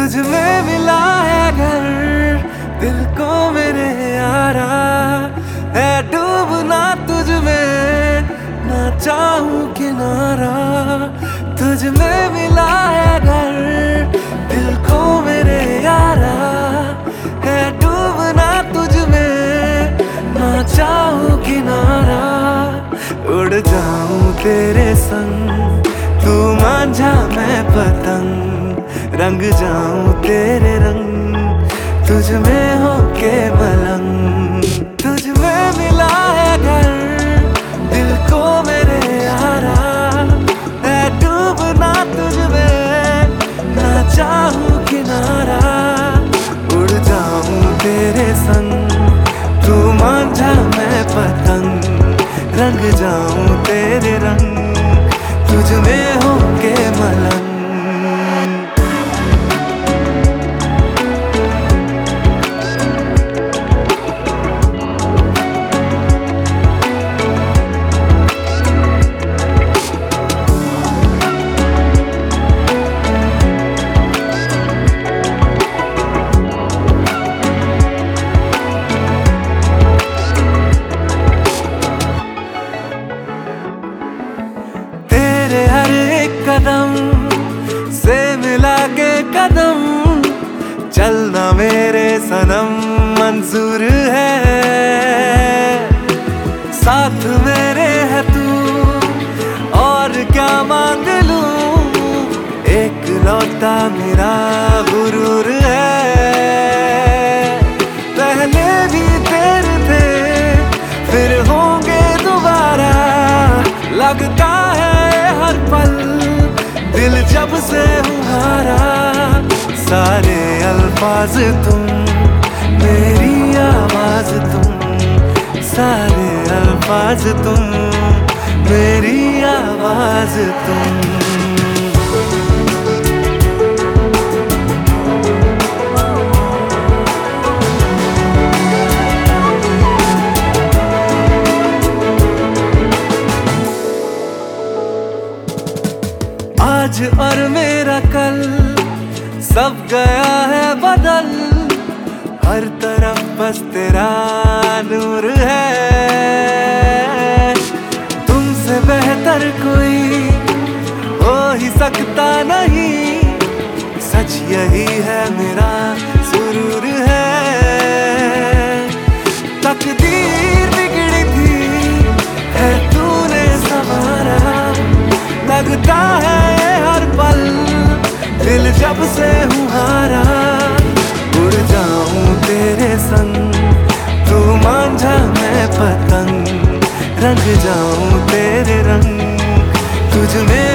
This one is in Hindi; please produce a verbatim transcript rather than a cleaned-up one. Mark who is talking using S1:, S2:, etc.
S1: तुझ में मिला है घर दिल को मेरे यारा, है डूबना तुझ में ना चाहूं किनारा। तुझ में मिला है घर दिल को मेरे यारा, है डूबना तुझ में ना चाहूं किनारा। उड़ जाऊं तेरे संग तू मांझा मैं पतंग, रंग जाऊं तेरे रंग तुझ में हो के मलंग। तुझ में मिला है घर दिल को मेरे यारा, है डूबना तुझ में ना चाहूं किनारा। उड़ जाऊं तेरे संग तू मांझा मैं पतंग, रंग जाऊं तेरे रंग तुझ में हो के मलंग। हर एक कदम से मिला के कदम चलना मेरे सनम मंजूर है। साथ मेरे है तू और क्या मांग लूं, एक लौटा मेरा गुरूर है। पहले भी तेरे थे फिर होंगे दोबारा, लगता है हर पल दिल जब से तुम्हारा। सारे अल्फाज तुम मेरी आवाज तुम, सारे अल्फाज तुम मेरी आवाज तुम। आज और मेरा कल सब गया है बदल, हर तरफ बस तेरा नूर है। तुमसे बेहतर कोई हो ही सकता नहीं, सच यही है मेरा सुरूर है। तकदीर बिगड़ी थी है तूने संवारा, लगता है हर पल दिल जब से हूँ हारा। उड़ जाऊं तेरे संग तू मांझा मैं पतंग, रंग जाऊं तेरे रंग तुझ में